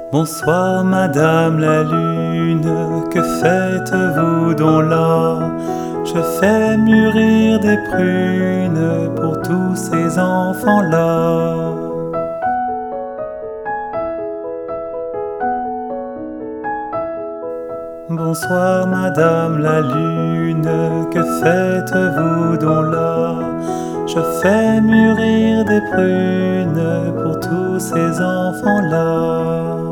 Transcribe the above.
Bonsoir Madame la Lune, que faites-vous donc là? Je fais mûrir des prunes pour tous ces enfants-là. Bonsoir Madame la Lune, que faites-vous donc là? Je fais mûrir des prunes pour tous ces enfants-là.